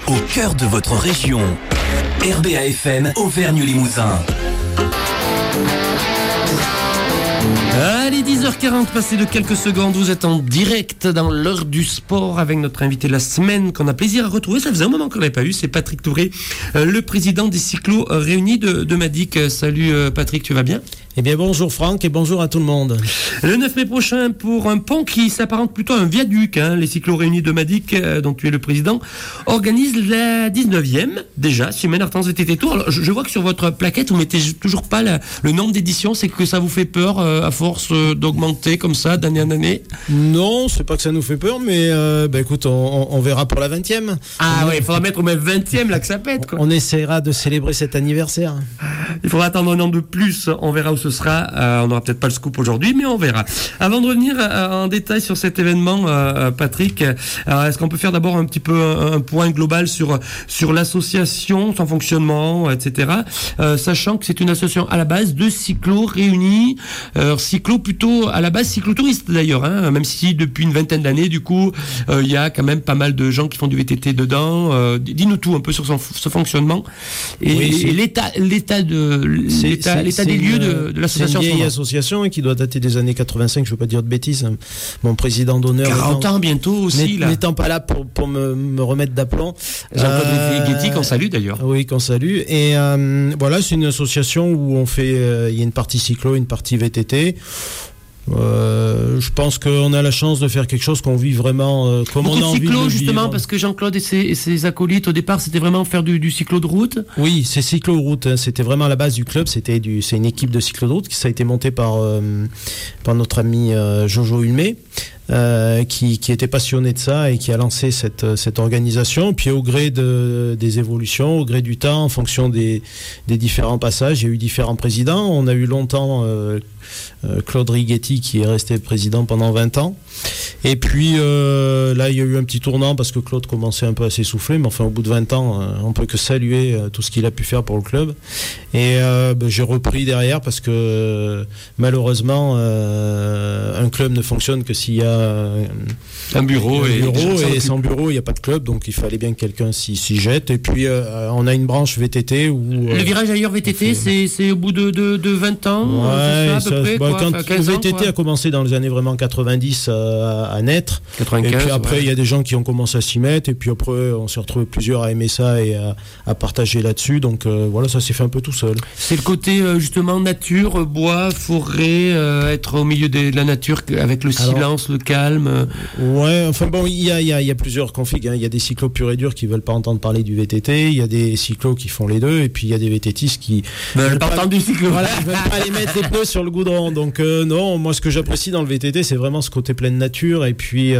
au cœur de votre région. RBA FM Auvergne-Limousin. Allez, 10h40, passé de quelques secondes, vous êtes en direct dans l'heure du sport avec notre invité de la semaine qu'on a plaisir à retrouver. Ça faisait un moment qu'on l'avait pas eu, c'est Patrick Touré, le président des cyclos réunis de Madic. Salut Patrick, tu vas bien ? Eh bien bonjour Franck et bonjour à tout le monde. Le 9 mai prochain, pour un pont qui s'apparente plutôt à un viaduc, les cyclos réunis de Madic, dont tu es le président, organisent la 19e, déjà, semaine Hortense VTT Tour. Alors, je vois que sur votre plaquette, vous mettez toujours pas le nombre d'éditions, c'est que ça vous fait peur à force d'augmenter comme ça, d'année en année ? Non, c'est pas que ça nous fait peur, mais écoute, on verra pour la 20e. Ah ouais, il faudra mettre au même 20e là que ça pète, quoi. On essaiera de célébrer cet anniversaire. Il faudra attendre un an de plus, on verra où ce sera, on n'aura peut-être pas le scoop aujourd'hui, mais on verra. Avant de revenir en détail sur cet événement, Patrick, est-ce qu'on peut faire d'abord un petit peu un point global sur l'association, son fonctionnement, etc., sachant que c'est une association à la base de cyclos réunis, cyclos plutôt à la base cyclotouristes d'ailleurs, même si depuis une vingtaine d'années, du coup, il y a quand même pas mal de gens qui font du VTT dedans. Dis-nous tout un peu sur ce fonctionnement et l'état des lieux de l'association. C'est une vieille association qui doit dater des années 85, je ne veux pas dire de bêtises. Mon président d'honneur 40 ans bientôt aussi n'étant pas là pour me remettre d'aplomb. Jean-Claude Guetti qu'on salue d'ailleurs. Oui, qu'on salue. Et voilà, c'est une association où on fait, il y a une partie cyclo, une partie VTT. Je pense qu'on a la chance de faire quelque chose qu'on vit vraiment comme beaucoup on a envie de cyclo, vivre. Justement, parce que Jean-Claude et ses acolytes, au départ, c'était vraiment faire du cyclo de route. Oui, c'est cyclo-route. C'était vraiment la base du club. C'est une équipe de cyclo de route qui ça a été montée par notre ami Jojo Hulmé. Qui était passionné de ça et qui a lancé cette organisation. Puis au gré des évolutions, au gré du temps, en fonction des différents passages, il y a eu différents présidents. On a eu longtemps Claude Righetti qui est resté président pendant 20 ans. Et puis là, il y a eu un petit tournant parce que Claude commençait un peu à s'essouffler, mais enfin au bout de 20 ans, on peut que saluer tout ce qu'il a pu faire pour le club. Et j'ai repris derrière parce que malheureusement, un club ne fonctionne que s'il y a un bureau et sans bureau il n'y a pas de club, donc il fallait bien que quelqu'un s'y jette. Et puis on a une branche VTT où le virage ailleurs VTT c'est au bout de 20 ans, ouais, c'est ça, à peu près, quand le VTT a commencé dans les années vraiment 90 à naître, 95, et puis après il y a des gens qui ont commencé à s'y mettre, et puis après on s'est retrouvé plusieurs à aimer ça et à partager là-dessus, donc voilà, ça s'est fait un peu tout seul. C'est le côté justement nature, bois, forêt, être au milieu de la nature avec le silence, le calme. Ouais, enfin bon, il y a plusieurs configs. Il y a des cyclos purs et durs qui veulent pas entendre parler du VTT. Il y a des cyclos qui font les deux, et puis il y a des VTTistes qui veulent pas entendre du cyclo. Voilà, ils veulent pas aller mettre les pneus sur le goudron. Donc non, moi ce que j'apprécie dans le VTT, c'est vraiment ce côté pleine nature, et puis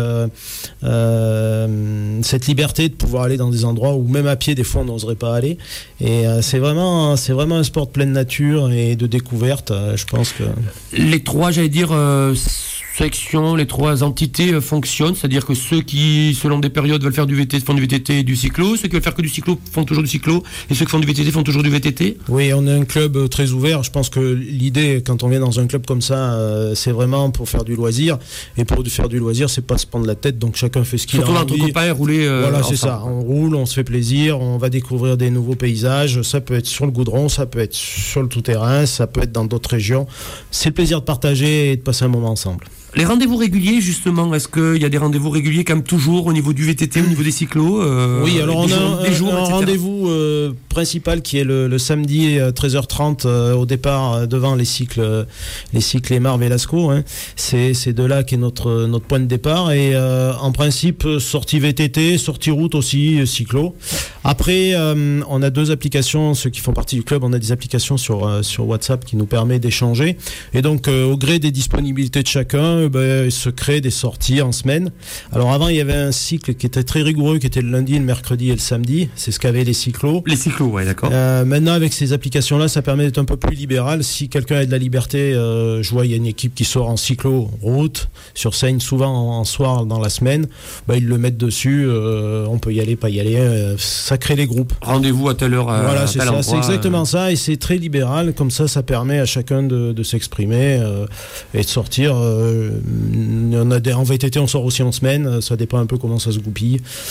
cette liberté de pouvoir aller dans des endroits où même à pied des fois on n'oserait pas aller. Et c'est vraiment un sport de pleine nature et de découverte. Je pense que les trois, j'allais dire. Sections, les trois entités fonctionnent, c'est-à-dire que ceux qui, selon des périodes, veulent faire du VTT font du VTT et du cyclo, ceux qui veulent faire que du cyclo font toujours du cyclo, et ceux qui font du VTT font toujours du VTT. Oui, on est un club très ouvert. Je pense que l'idée, quand on vient dans un club comme ça, c'est vraiment pour faire du loisir, et pour faire du loisir, c'est pas se prendre la tête, donc chacun fait ce qu'il a envie. Surtout entre copains et rouler. Voilà, c'est ça. On roule, on se fait plaisir, on va découvrir des nouveaux paysages. Ça peut être sur le goudron, ça peut être sur le tout-terrain, ça peut être dans d'autres régions. C'est le plaisir de partager et de passer un moment ensemble. Les rendez-vous réguliers, justement, est-ce qu'il y a des rendez-vous réguliers comme toujours au niveau du VTT, au niveau des cyclos Oui, alors on a un rendez-vous principal qui est le samedi 13h30 au départ devant les cycles Aymar Velasco. C'est de là qu'est notre point de départ. Et en principe, sortie VTT, sortie route aussi, cyclo. Après, on a deux applications, ceux qui font partie du club, on a des applications sur WhatsApp qui nous permet d'échanger. Et donc, au gré des disponibilités de chacun, se créent des sorties en semaine. Alors avant, il y avait un cycle qui était très rigoureux, qui était le lundi, le mercredi et le samedi. C'est ce qu'avaient les cyclos. Les cyclos, ouais, d'accord. Maintenant, avec ces applications-là, ça permet d'être un peu plus libéral. Si quelqu'un a de la liberté, je vois, il y a une équipe qui sort en cyclo route, sur Seine, souvent en soir dans la semaine, ils le mettent dessus, on peut y aller, pas y aller, ça crée les groupes. Rendez-vous à telle heure. Voilà, c'est ça, c'est exactement ça, et c'est très libéral, comme ça permet à chacun de s'exprimer et de sortir. En VTT, on sort aussi en semaine, ça dépend un peu comment ça se goupille.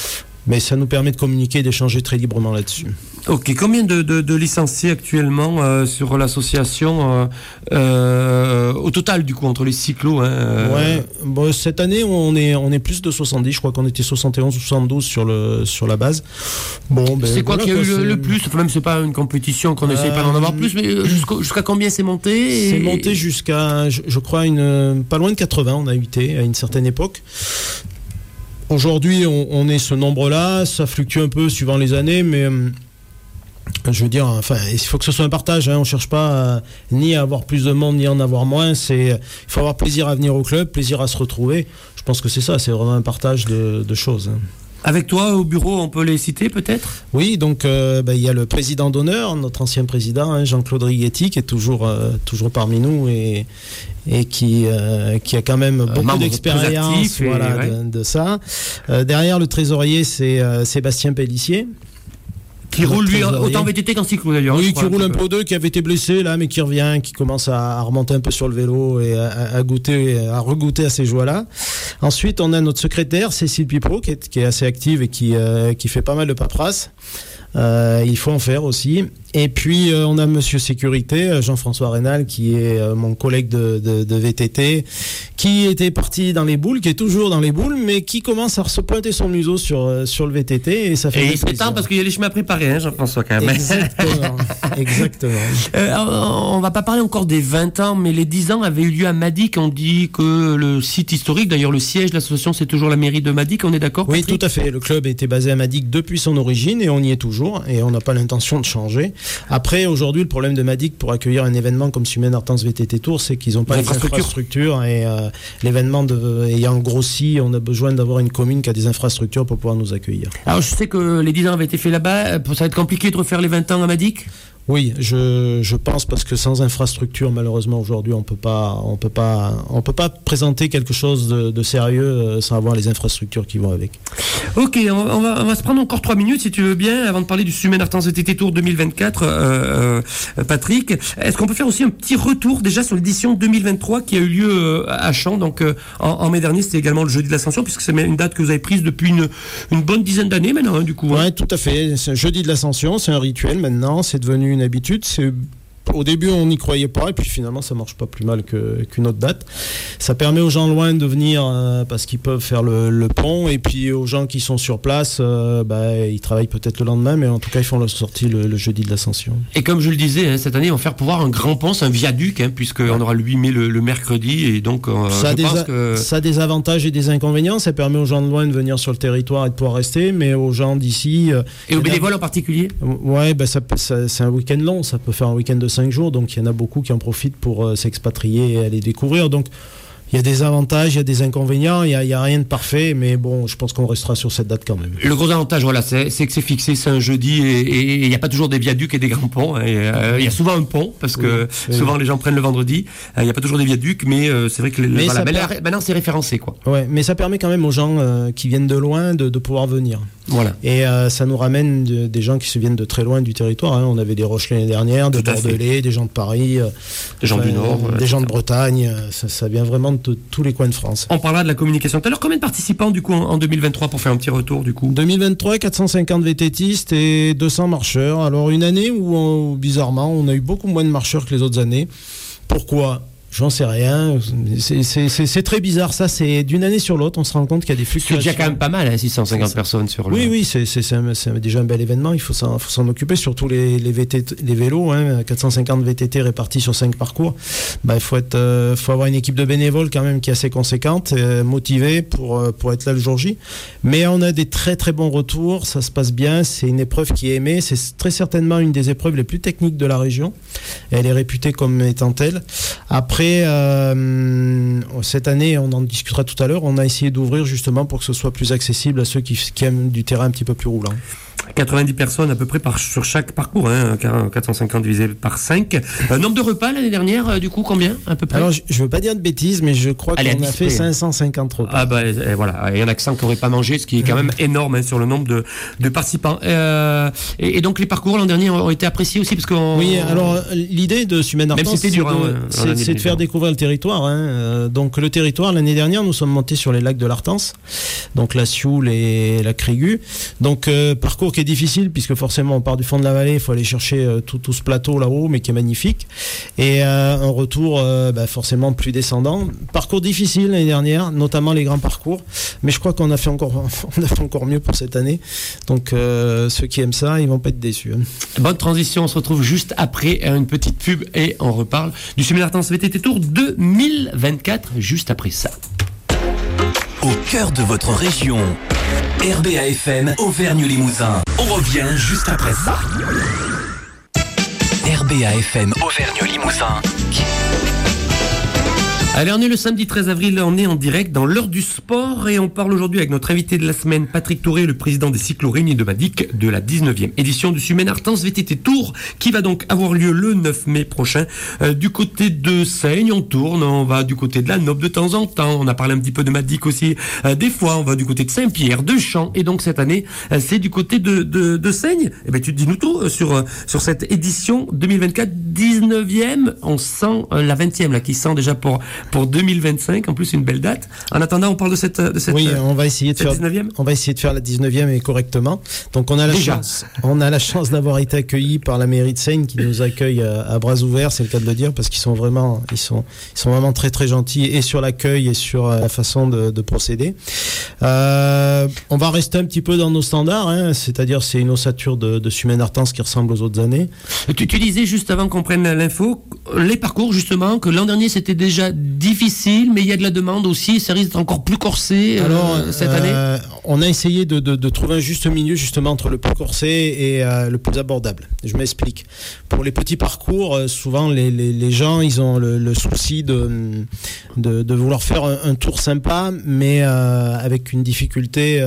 Mais ça nous permet de communiquer et d'échanger très librement là-dessus. Ok, combien de licenciés actuellement sur l'association au total du coup entre les cyclos Ouais, bon, cette année on est plus de 70, je crois qu'on était 71 ou 72 sur la base. Bon, c'est quoi qui a eu le plus? Enfin, même c'est pas une compétition qu'on essaye pas d'en avoir plus, mais jusqu'à combien c'est monté? C'est monté jusqu'à, je crois, pas loin de 80, on a été à une certaine époque. Aujourd'hui, on est ce nombre-là, ça fluctue un peu suivant les années, mais je veux dire, enfin, il faut que ce soit un partage. On cherche pas ni à avoir plus de monde, ni à en avoir moins. Il faut avoir plaisir à venir au club, plaisir à se retrouver. Je pense que c'est ça, c'est vraiment un partage de choses. Avec toi, au bureau, on peut les citer peut-être? Oui, donc il y a le président d'honneur, notre ancien président, Jean-Claude Righetti, qui est toujours parmi nous et qui a quand même beaucoup d'expérience de ça. Derrière le trésorier, c'est Sébastien Pellissier. Qui roule lui autant VTT qu'en cyclo d'ailleurs. Oui, qui roule un peu aux deux, qui avait été blessé là, mais qui revient, qui commence à remonter un peu sur le vélo et à regoûter à ces joies-là. Ensuite, on a notre secrétaire Cécile Pipro qui est assez active et qui fait pas mal de paperasse. Il faut en faire aussi. Et puis on a Monsieur Sécurité, Jean-François Rénal, qui est mon collègue de VTT, qui était parti dans les boules, qui est toujours dans les boules, mais qui commence à se pointer son museau sur le VTT et ça fait. Et il s'étend parce qu'il y a les chemins préparés, Jean-François quand même. Exactement. On va pas parler encore des 20 ans, mais les 10 ans avaient eu lieu à Madic. On dit que le site historique, d'ailleurs le siège de l'association, c'est toujours la mairie de Madic. On est d'accord, Patrick? Oui, tout à fait. Le club était basé à Madic depuis son origine et on y est toujours et on n'a pas l'intention de changer. Après, aujourd'hui, le problème de Madic pour accueillir un événement comme Sumen Artens VTT Tour, c'est qu'ils n'ont pas les infrastructures et l'événement ayant grossi, on a besoin d'avoir une commune qui a des infrastructures pour pouvoir nous accueillir. Alors, je sais que les 10 ans avaient été faits là-bas. Ça va être compliqué de refaire les 20 ans à Madic? Oui, je pense parce que sans infrastructure, malheureusement aujourd'hui, on peut pas présenter quelque chose de sérieux sans avoir les infrastructures qui vont avec. Ok, on va se prendre encore 3 minutes si tu veux bien avant de parler du Sumen Artens VTT Tour 2024. Patrick, est-ce qu'on peut faire aussi un petit retour déjà sur l'édition 2023 qui a eu lieu à Champs? Donc en mai dernier, c'était également le jeudi de l'Ascension puisque c'est une date que vous avez prise depuis une bonne dizaine d'années maintenant, du coup. Ouais, tout à fait. C'est un jeudi de l'Ascension, c'est un rituel maintenant, c'est devenu une habitude. Au début, on n'y croyait pas, et puis finalement, ça marche pas plus mal qu'une autre date. Ça permet aux gens loin de venir parce qu'ils peuvent faire le pont, et puis aux gens qui sont sur place, ils travaillent peut-être le lendemain, mais en tout cas, ils font leur sortie le jeudi de l'Ascension. Et comme je le disais, cette année, on va faire pouvoir un grand pont, c'est un viaduc, puisqu'on aura le 8 mai le mercredi, et donc ça a des avantages et des inconvénients. Ça permet aux gens de loin de venir sur le territoire et de pouvoir rester, mais aux gens d'ici... et aux bénévoles en particulier? Ouais, c'est un week-end long, ça peut faire un week-end de 5 jours, donc il y en a beaucoup qui en profitent pour s'expatrier et aller découvrir. Donc il y a des avantages, il y a des inconvénients, il y a rien de parfait, mais bon, je pense qu'on restera sur cette date quand même. Le gros avantage, voilà, c'est que c'est fixé, c'est un jeudi et il n'y a pas toujours des viaducs et des grands ponts. Il y a souvent un pont parce que souvent les gens prennent le vendredi. Il n'y a pas toujours des viaducs, mais c'est vrai que maintenant c'est référencé, quoi. Ouais, mais ça permet quand même aux gens qui viennent de loin de pouvoir venir. Voilà. Et ça nous ramène des gens qui se viennent de très loin du territoire. On avait des Roches l'année dernière, des Bordelais, des gens de Paris, des gens du Nord, des gens de Bretagne. Ça vient vraiment de tous les coins de France. On parlera de la communication tout à l'heure. Combien de participants du coup en 2023 pour faire un petit retour du coup? 2023, 450 VTTistes et 200 marcheurs. Alors une année où bizarrement on a eu beaucoup moins de marcheurs que les autres années. Pourquoi? J'en sais rien. C'est très bizarre ça. C'est d'une année sur l'autre, on se rend compte qu'il y a des fluctuations. C'est déjà quand même pas mal, 650 personnes sur le. Oui, c'est déjà un bel événement. Il faut s'en occuper, surtout les vélos. 450 VTT répartis sur 5 parcours. Il faut avoir une équipe de bénévoles quand même qui est assez conséquente, motivée pour être là le jour J. Mais on a des très très bons retours. Ça se passe bien. C'est une épreuve qui est aimée. C'est très certainement une des épreuves les plus techniques de la région. Elle est réputée comme étant telle. Après, cette année, on en discutera tout à l'heure, on a essayé d'ouvrir justement pour que ce soit plus accessible à ceux qui aiment du terrain un petit peu plus roulant. 90 personnes à peu près sur chaque parcours, 450 divisé par 5. Nombre de repas l'année dernière, du coup, combien à peu près? Alors, je veux pas dire de bêtises, mais je crois qu'on a fait 550 repas. Ah bah voilà, il y en a que 100 qui n'auraient pas mangé, ce qui est quand même énorme sur le nombre de participants. Et donc les parcours l'an dernier ont été appréciés aussi parce que oui, alors l'idée de Semaine Artens, c'est de faire découvrir le territoire. Donc le territoire, l'année dernière, nous sommes montés sur les lacs de l'Artens, donc la Sioule et la Crégu. Donc parcours qui est difficile puisque forcément on part du fond de la vallée, il faut aller chercher tout ce plateau là-haut, mais qui est magnifique. Et un retour forcément plus descendant. Parcours difficile l'année dernière, notamment les grands parcours. Mais je crois qu'on a fait encore mieux pour cette année. Donc ceux qui aiment ça, ils vont pas être déçus. Bonne transition, on se retrouve juste après une petite pub et on reparle du Semaine Artens VTT Tour 2024 juste après ça. Au cœur de votre région, RBA FM Auvergne-Limousin. On revient juste après ça. RBA FM Auvergne-Limousin. Allez, on est le samedi 13 avril, on est en direct dans l'heure du sport et on parle aujourd'hui avec notre invité de la semaine, Patrick Touré, le président des cyclo-réunis de Madic de la 19e édition du Semaine Artens VTT Tour qui va donc avoir lieu le 9 mai prochain du côté de Seigne. On tourne, on va du côté de la Noble de temps en temps, on a parlé un petit peu de Madic aussi des fois, on va du côté de Saint-Pierre, de Champs et donc cette année c'est du côté de Seigne. Et ben tu dis nous tout sur cette édition 2024 19e, on sent la 20e là qui sent déjà pour 2025, en plus une belle date. En attendant, on parle de cette oui, on va essayer de faire 19e. On va essayer de faire la 19e et correctement. Donc on a la chance d'avoir été accueillis par la mairie de Seigne qui nous accueille à bras ouverts, c'est le cas de le dire, parce qu'ils sont vraiment vraiment très très gentils et sur l'accueil et sur la façon de procéder. On va rester un petit peu dans nos standards, c'est-à-dire c'est une ossature de Semaine Artens qui ressemble aux autres années. Tu disais juste avant qu'on prenne l'info, les parcours justement, que l'an dernier c'était déjà difficile, mais il y a de la demande aussi, ça risque d'être encore plus corsé cette année. On a essayé de trouver un juste milieu justement entre le plus corsé et le plus abordable. Je m'explique. Pour les petits parcours, souvent les gens ils ont le souci de vouloir faire un tour sympa, mais avec une difficulté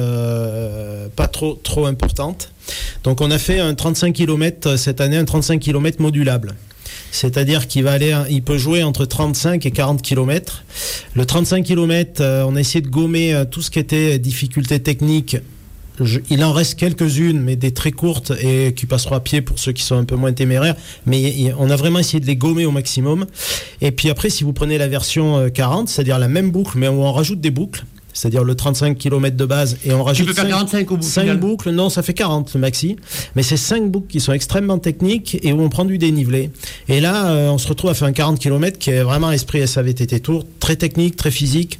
pas trop importante. Donc on a fait un 35 km cette année, un 35 km modulable. C'est-à-dire il peut jouer entre 35 et 40 km. Le 35 km, on a essayé de gommer tout ce qui était difficulté technique. Il en reste quelques-unes, mais des très courtes et qui passeront à pied pour ceux qui sont un peu moins téméraires. Mais on a vraiment essayé de les gommer au maximum. Et puis après, si vous prenez la version 40, c'est-à-dire la même boucle, mais où on rajoute des boucles, c'est-à-dire le 35 km de base et on rajoute 5 boucles, non ça fait 40 le maxi, mais c'est 5 boucles qui sont extrêmement techniques et où on prend du dénivelé et là on se retrouve à faire un 40 km qui est vraiment esprit SAVTT Tour, très technique, très physique,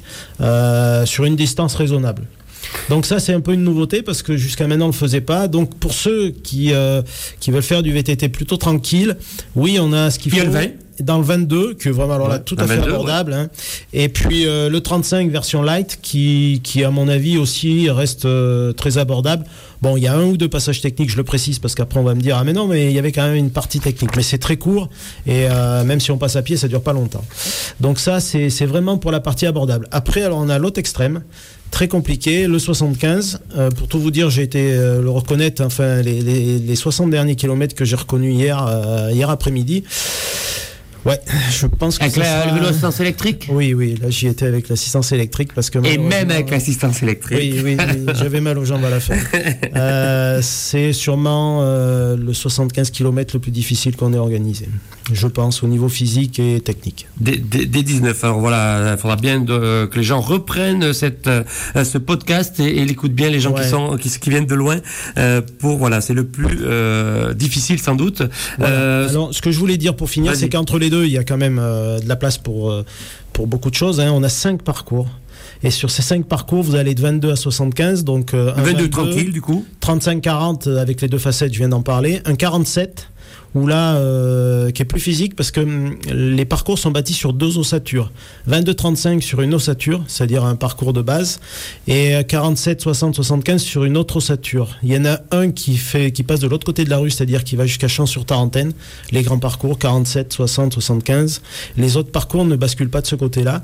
sur une distance raisonnable. Donc ça c'est un peu une nouveauté parce que jusqu'à maintenant on le faisait pas. Donc pour ceux qui veulent faire du VTT plutôt tranquille, oui on a ce qu'il faut. Dans le 22, qui est vraiment alors là tout à fait abordable. Ouais. Et puis le 35 version light, qui à mon avis aussi reste très abordable. Bon, il y a un ou deux passages techniques, je le précise, parce qu'après on va me dire ah mais non, mais il y avait quand même une partie technique. Mais c'est très court et même si on passe à pied, ça dure pas longtemps. Donc ça c'est vraiment pour la partie abordable. Après alors on a l'autre extrême. Très compliqué, le 75. Pour tout vous dire, j'ai été le reconnaître, enfin les 60 derniers kilomètres que j'ai reconnus hier après-midi. Ouais, je pense que avec le vélo assistance électrique. Oui, là j'y étais avec l'assistance électrique parce que et même avec l'assistance électrique. Oui, j'avais mal aux jambes à la fin. C'est sûrement le 75 km le plus difficile qu'on ait organisé, je pense, au niveau physique et technique. Dès 19. Alors voilà, il faudra bien que les gens reprennent ce podcast et l'écoutent bien, les gens qui viennent de loin. C'est le plus difficile sans doute. Voilà. Alors, ce que je voulais dire pour finir, c'est qu'entre les deux, il y a quand même de la place pour beaucoup de choses. On a 5 parcours. Et sur ces 5 parcours, vous allez de 22 à 75. Donc, 22 tranquille, du coup. 35-40 avec les deux facettes, je viens d'en parler. Un 47, où là, qui est plus physique parce que les parcours sont bâtis sur 2 ossatures. 22-35 sur une ossature, c'est-à-dire un parcours de base, et 47-60-75 sur une autre ossature. Il y en a un qui passe de l'autre côté de la rue, c'est-à-dire qui va jusqu'à Champs-sur-Tarentaine, les grands parcours, 47, 60, 75. Les autres parcours ne basculent pas de ce côté-là.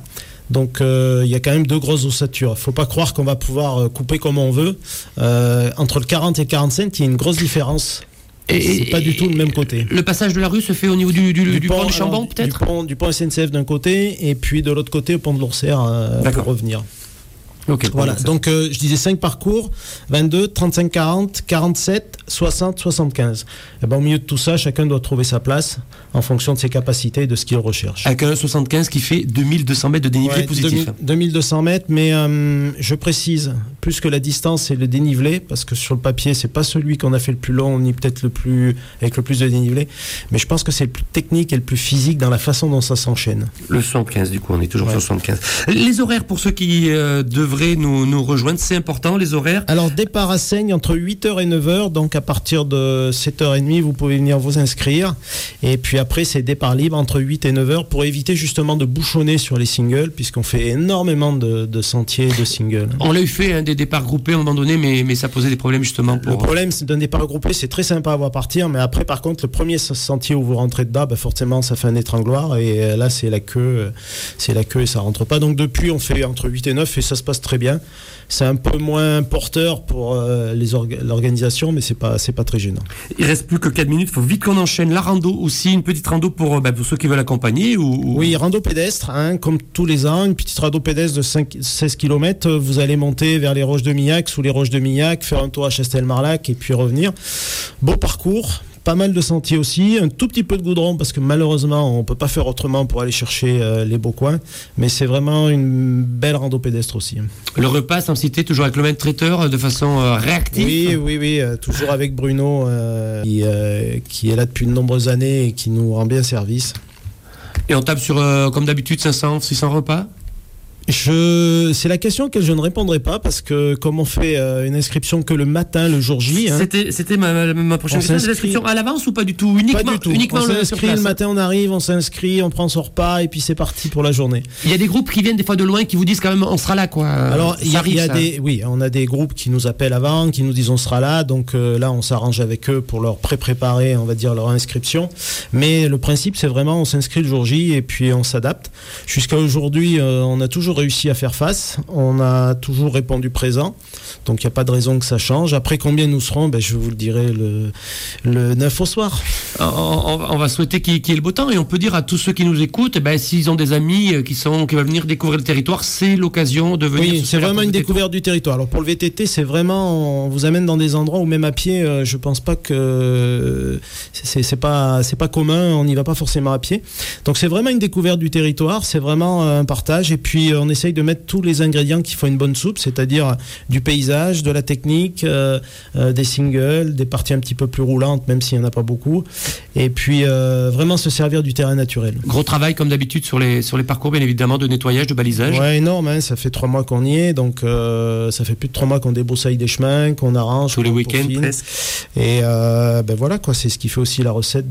Donc il y a quand même 2 grosses ossatures. Il faut pas croire qu'on va pouvoir couper comme on veut. Entre le 40 et 45, il y a une grosse différence. Et c'est pas du tout le même côté. Le passage de la rue se fait au niveau du pont de Chambon, peut-être du pont SNCF d'un côté, et puis de l'autre côté, au pont de l'Ourcère, pour revenir. Okay, voilà, donc je disais 5 parcours, 22, 35, 40, 47, 60, 75. Et ben, au milieu de tout ça, chacun doit trouver sa place en fonction de ses capacités et de ce qu'il recherche. Avec un 75 qui fait 2200 mètres de dénivelé positif. 2200 mètres, mais je précise, plus que la distance, c'est le dénivelé, parce que sur le papier, c'est pas celui qu'on a fait le plus long, ni peut-être avec le plus de dénivelé, mais je pense que c'est le plus technique et le plus physique dans la façon dont ça s'enchaîne. Le 75, du coup, on est toujours sur 75. Les horaires, pour ceux qui devraient nous rejoindre, c'est important, les horaires. Alors, départ à Seigne entre 8h et 9h, donc à partir de 7h30, vous pouvez venir vous inscrire. Et puis après, c'est départ libre entre 8 et 9h pour éviter justement de bouchonner sur les singles, puisqu'on fait énormément de sentiers de singles. On l'a eu fait, des départs groupés à un moment donné, mais ça posait des problèmes justement pour... Le problème d'un départ groupé, c'est très sympa à voir partir, mais après, par contre, le premier sentier où vous rentrez dedans, forcément, ça fait un étrangloir, et là, c'est la queue et ça rentre pas. Donc depuis, on fait entre 8 et 9 et ça se passe très bien. C'est un peu moins porteur pour l'organisation, mais c'est pas très gênant. Il reste plus que 4 minutes, il faut vite qu'on enchaîne. La rando aussi, une petite rando pour ceux qui veulent accompagner Oui, rando pédestre, comme tous les ans, une petite rando pédestre de 16 km. Vous allez monter vers les Roches de Millac, sous les Roches de Millac, faire un tour à Chastel-Marlac et puis revenir. Beau parcours. Pas mal de sentiers aussi, un tout petit peu de goudron parce que malheureusement on peut pas faire autrement pour aller chercher les beaux coins, mais c'est vraiment une belle rando pédestre aussi. Le repas sans citer, toujours avec le même traiteur de façon réactive. Oui, toujours avec Bruno qui est là depuis de nombreuses années et qui nous rend bien service. Et on tape sur comme d'habitude 500, 600 repas. C'est la question à laquelle je ne répondrai pas parce que comme on fait une inscription que le matin, le jour J. C'était ma prochaine question. C'est l'inscription à l'avance ou pas du tout? Uniquement on s'inscrit le matin, on arrive, on s'inscrit, on prend son repas et puis c'est parti pour la journée. Il y a des groupes qui viennent des fois de loin qui vous disent quand même on sera là quoi. Alors on a des groupes qui nous appellent avant, qui nous disent on sera là, donc là on s'arrange avec eux pour leur préparer, on va dire leur inscription. Mais le principe c'est vraiment on s'inscrit le jour J et puis on s'adapte. Jusqu'à aujourd'hui, on a toujours réussi à faire face, on a toujours répondu présent, donc il n'y a pas de raison que ça change. Après combien nous serons, je vous le dirai le 9 au soir. On va souhaiter qu'il y ait le beau temps et on peut dire à tous ceux qui nous écoutent, s'ils ont des amis qui veulent venir découvrir le territoire, c'est l'occasion de venir. Oui, c'est vraiment une découverte du territoire. Alors pour le VTT, c'est vraiment, on vous amène dans des endroits où même à pied, je pense pas que c'est pas commun, on n'y va pas forcément à pied. Donc c'est vraiment une découverte du territoire, c'est vraiment un partage et puis on essaye de mettre tous les ingrédients qui font une bonne soupe, c'est-à-dire du paysage, de la technique, des singles, des parties un petit peu plus roulantes, même s'il n'y en a pas beaucoup, et puis vraiment se servir du terrain naturel. Gros travail comme d'habitude sur les parcours, bien évidemment, de nettoyage, de balisage. Ouais, énorme, ça fait 3 mois qu'on y est, donc ça fait plus de 3 mois qu'on débroussaille des chemins, qu'on arrange. Tous les week-ends presque. Et voilà quoi, c'est ce qui fait aussi la recette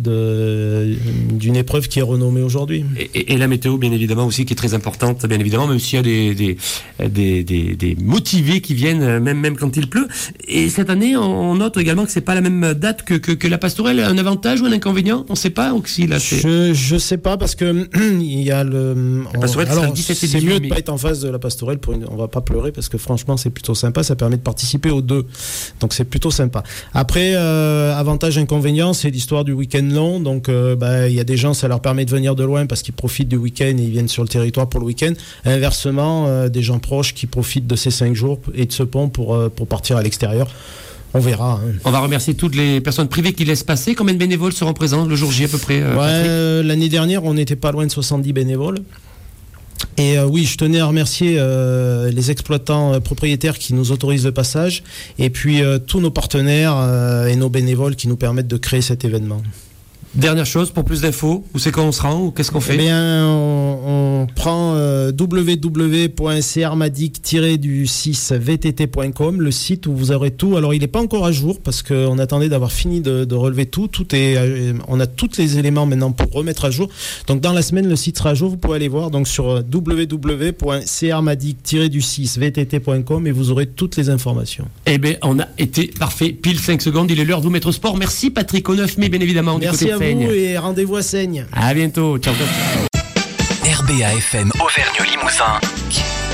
d'une épreuve qui est renommée aujourd'hui. Et la météo, bien évidemment, aussi, qui est très importante, bien évidemment, même s'il y a des motivés qui viennent, même quand il pleut. Et cette année, on note également que c'est pas la même date que la Pastorelle. Un avantage ou un inconvénient? On sait pas, Oxy, là, je sais pas, parce que il y a la Pastorelle sera le 17 et 18 c'est mieux de pas être en face de la Pastorelle on va pas pleurer, parce que franchement, c'est plutôt sympa, ça permet de participer aux deux. Donc c'est plutôt sympa. Après, avantage, inconvénient, c'est l'histoire du week-end long. Donc il y a des gens, ça leur permet de venir de loin parce qu'ils profitent du week-end et ils viennent sur le territoire pour le week-end. Inversement, des gens proches qui profitent de ces 5 jours et de ce pont pour partir à l'extérieur. On verra. On va remercier toutes les personnes privées qui laissent passer. Combien de bénévoles seront présents le jour J à peu près? L'année dernière, on n'était pas loin de 70 bénévoles. Et oui, je tenais à remercier les exploitants propriétaires qui nous autorisent le passage et puis tous nos partenaires et nos bénévoles qui nous permettent de créer cet événement. Dernière chose, pour plus d'infos, où c'est qu'on se rend ou qu'est-ce qu'on fait? Eh bien, on prend www.crmadic-du6vtt.com, le site où vous aurez tout. Alors, il n'est pas encore à jour parce qu'on attendait d'avoir fini de relever tout. On a tous les éléments maintenant pour remettre à jour. Donc, dans la semaine, le site sera à jour. Vous pouvez aller voir donc sur www.crmadic-du6vtt.com et vous aurez toutes les informations. Eh bien, on a été parfait. Pile 5 secondes. Il est l'heure de vous mettre au sport. Merci, Patrick. Au 9 mai, bien évidemment. Merci à vous et rendez-vous à Seigne. À bientôt. Ciao. RBA FM Auvergne Limousin.